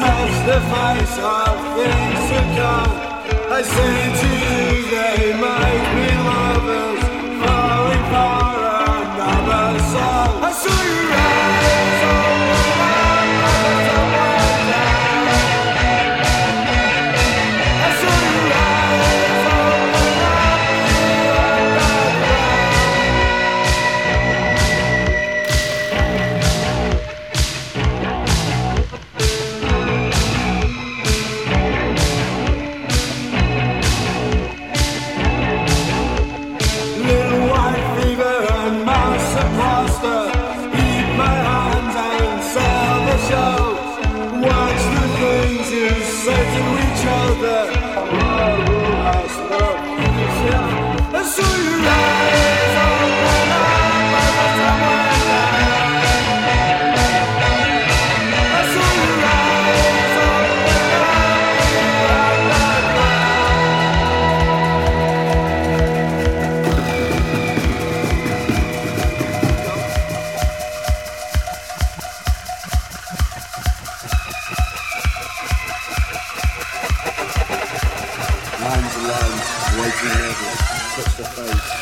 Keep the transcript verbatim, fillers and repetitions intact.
touch the face of things to come. I say to you they might be lovers falling for another song. I saw you rise over someone down. I saw you rise over Lines and lines, waiting level, touch the face.